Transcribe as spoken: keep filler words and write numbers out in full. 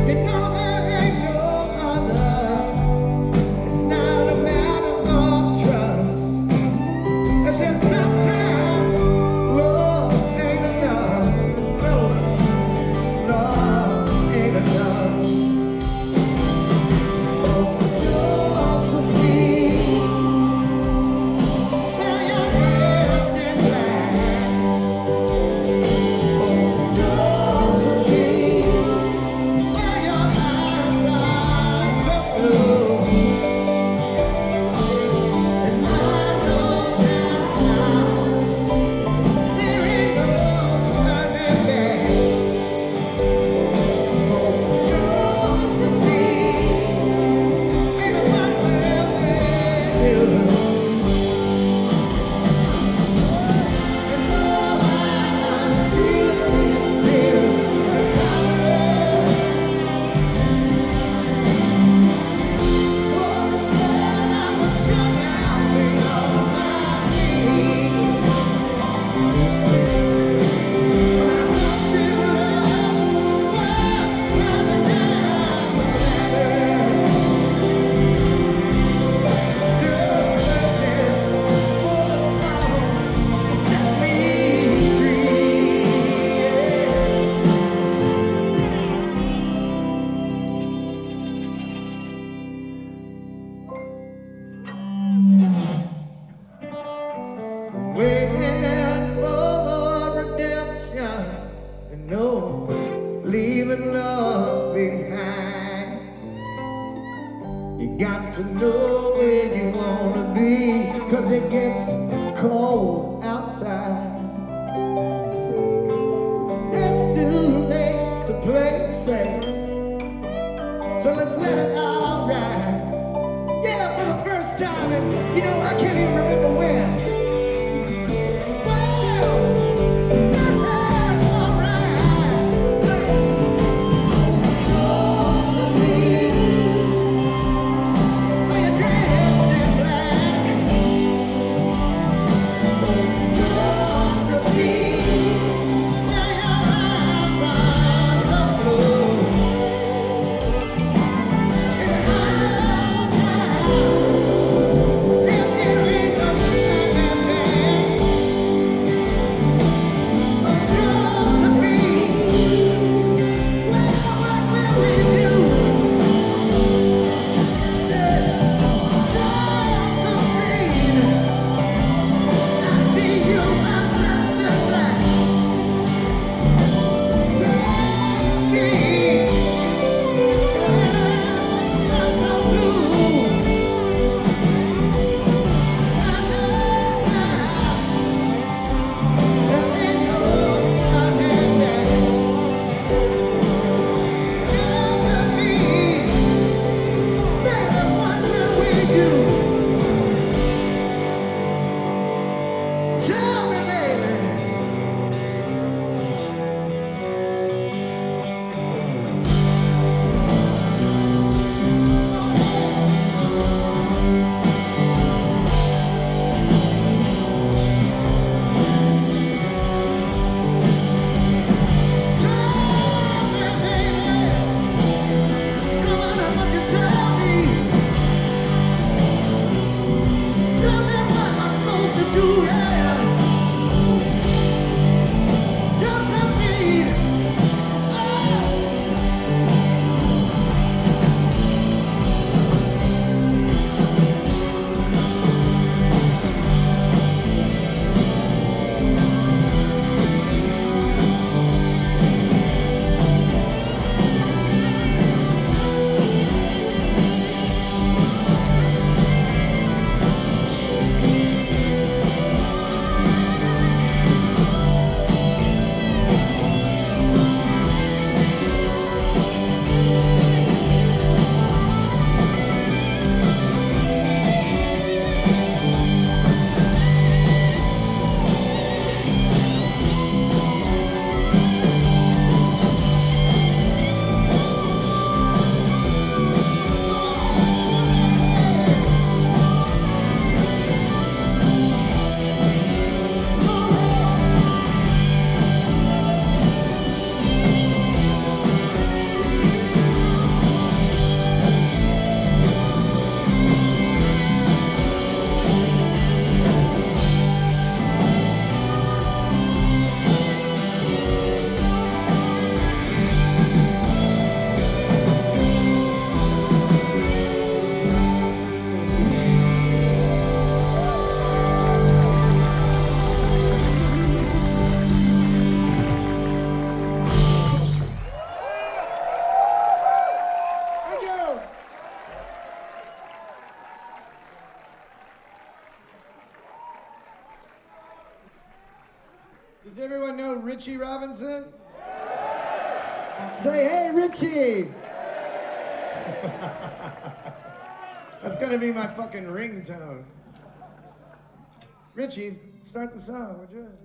You know there ain't no other. It's not a matter of trust. It's just sometimes love ain't enough. No, love ain't enough. Oh, Josephine, now you're dressed in black. Oh, Josephine, now your eyes are so blue. And I know now there ain't no turning back. Oh, Josephine, baby, what will we do? And all I feel is tears. Oh, it's when I was strung out below my knees. When I lost in love, well, rather than forever. Just searching for someone to set me free. Waiting for redemption, and no leaving love behind. You got to know where you wanna be, 'cause it gets cold outside. It's too late to play it safe, so let's let it all ride. Yeah, for the first time, and you know, I can't even remember when. Well, that's all right. Josephine, are you dressed in black? Josephine, now your eyes are so blue. And I know now, said there ain't no turning Does everyone know Richie Robinson? Say, hey, Richie! That's gonna be my fucking ringtone. Richie, start the song, would you?